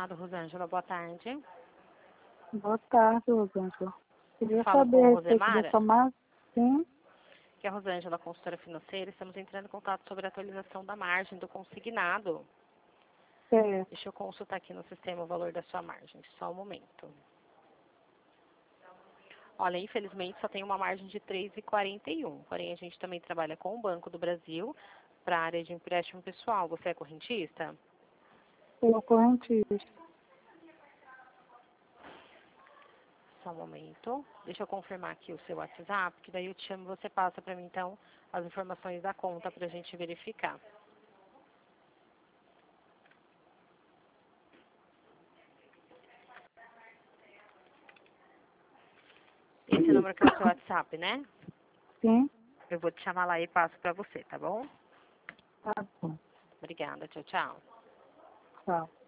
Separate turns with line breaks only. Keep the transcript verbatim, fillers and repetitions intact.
Estado, Rosângela, boa tarde.
Boa tarde, Rosângela. Queria
Fala
saber
com
a respeito
Rosemara,
dessa margem. Sim,
que é a Rosângela, consultora financeira. Estamos entrando em contato sobre a atualização da margem do consignado.
certo.
Deixa eu consultar aqui no sistema o valor da sua margem, só um momento. Olha, infelizmente só tem uma margem de três vírgula quarenta e um, porém a gente também trabalha com o Banco do Brasil para a área de empréstimo pessoal. Você é correntista?
Sou correntista.
Só um momento. Deixa eu confirmar aqui o seu WhatsApp, que daí eu te chamo e você passa para mim, então, as informações da conta para a gente verificar. Esse número que é o seu WhatsApp, né?
Sim,
Eu vou te chamar lá e passo para você, tá bom?
tá bom.
Obrigada. Tchau, tchau.
Tchau.